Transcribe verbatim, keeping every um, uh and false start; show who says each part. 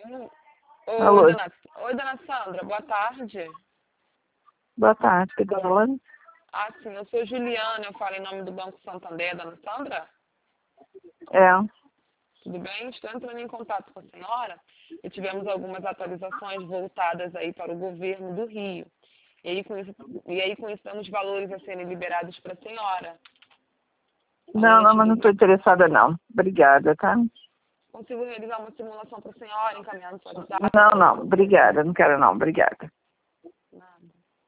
Speaker 1: Hum. Oi,
Speaker 2: Alô,
Speaker 1: dona... Oi, dona Sandra, boa tarde.
Speaker 2: boa tarde, que tá falando?
Speaker 1: Ah, sim, eu sou Juliana, eu falo em nome do Banco Santander, dona Sandra.
Speaker 2: É,
Speaker 1: Tudo bem? Estou entrando em contato com a senhora e tivemos algumas atualizações voltadas aí para o governo do Rio. E aí com isso, e aí, com isso temos valores a serem liberados para a senhora.
Speaker 2: não, não,
Speaker 1: Valores
Speaker 2: mas não
Speaker 1: de...
Speaker 2: estou interessada não. Obrigada, tá?
Speaker 1: Consigo realizar uma simulação para a senhora, encaminhando no seu WhatsApp,
Speaker 2: Não,
Speaker 1: para
Speaker 2: não, obrigada, não quero não, obrigada.